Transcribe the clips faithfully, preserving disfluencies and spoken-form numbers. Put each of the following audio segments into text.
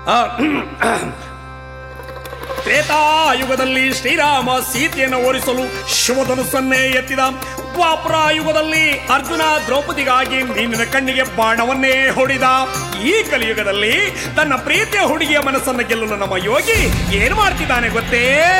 ತ್ರೇತಾಯುಗದಲ್ಲಿ ಶ್ರೀರಾಮ ಸೀತೆಯನ್ನು ಓರಿಸಲು ಶಿವಧನುಸ್ಸನ್ನೇ ಎತ್ತಿದ. ದ್ವಾಪರ ಯುಗದಲ್ಲಿ ಅರ್ಜುನ ದ್ರೌಪದಿಗಾಗಿ ಮೀನಿನ ಕಣ್ಣಿಗೆ ಬಾಣವನ್ನೇ ಹೊಡಿದ. ಈ ಕಲಿಯುಗದಲ್ಲಿ ತನ್ನ ಪ್ರೀತಿಯ ಹುಡುಗಿಯ ಮನಸ್ಸನ್ನು ಗೆಲ್ಲಲು ನಮ್ಮ ಯೋಗಿ ಏನು ಮಾಡ್ತಿದ್ದಾನೆ ಗೊತ್ತೇ?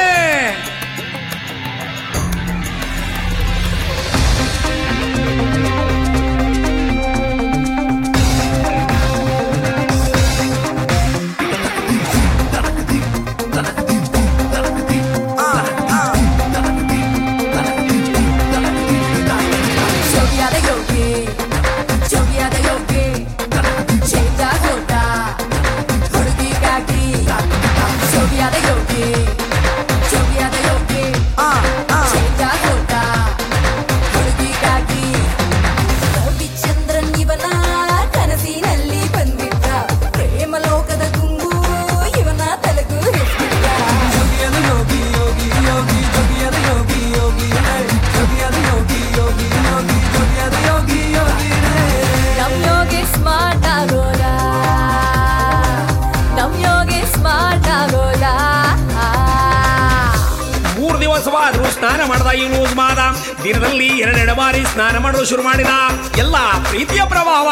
ಸ್ನಾನ ಮಾಡಿದ ಈ ಲೂಸ್ ಮಾದ ದಿನದಲ್ಲಿ ಎರಡೆರಡು ಬಾರಿ ಸ್ನಾನ ಮಾಡಲು ಶುರು ಮಾಡಿದ. ಎಲ್ಲ ಪ್ರೀತಿಯ ಪ್ರಭಾವ.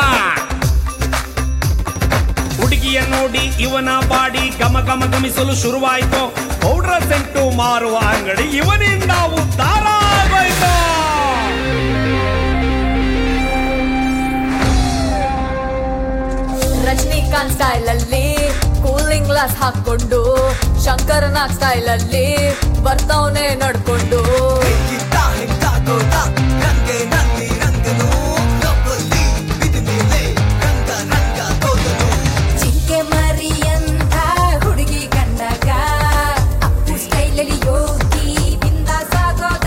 ಹುಡುಗಿಯ ನೋಡಿ ಇವನ ಬಾಡಿ ಗಮ ಗಮ ಗಮಿಸಲು ಶುರುವಾಯಿತು. ಪೌಡರ್ ಸೆಂಟು ಮಾರುವ ಅಂಗಡಿ ಇವನಿಂದ ಉದ್ಧಾರ ಆಗೋಯ್ತು. ರಜನಿಕಾಂತ್ ಸ್ಟೈಲ್ ಅಲ್ಲಿ ಕೂಲಿಂಗ್ ಗ್ಲಾಸ್ ಹಾಕೊಂಡು ಶಂಕರನಾಗ್ ಸ್ಟೈಲ್ ಅಲ್ಲಿ ಬರ್ತಾವನೆ ನಡ್ಕೊಂಡು ಜಿಂಕೆ ಮರಿ ಅಂತ ಹುಡುಗಿ ಕಂಡಾಗ ಅಪ್ಪು ಸ್ಟೈಲ್ ಅಲ್ಲಿ ಯೋಗಿ ಬಿಂದಾಸ್ ಆಗೋದ.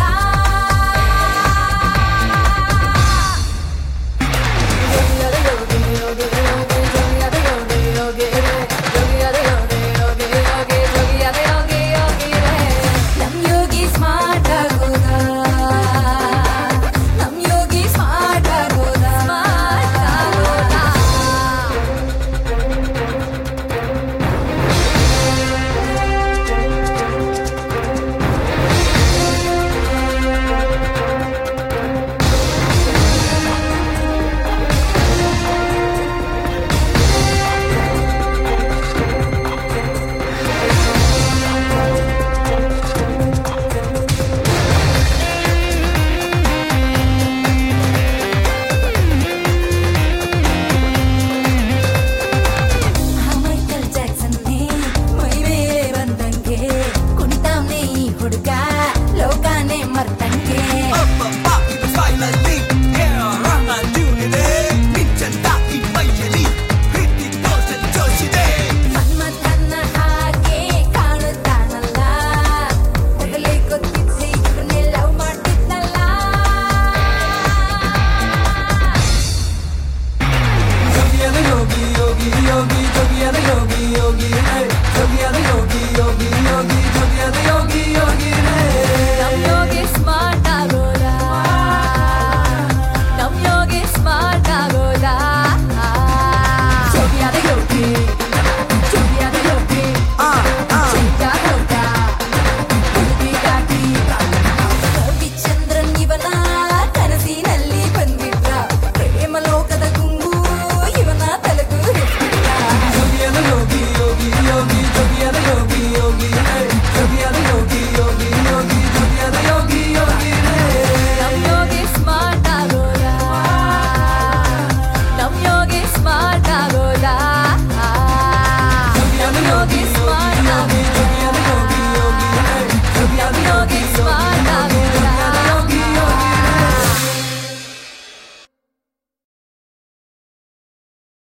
yogi, yogi, yogi, yogi, yogi, yogi.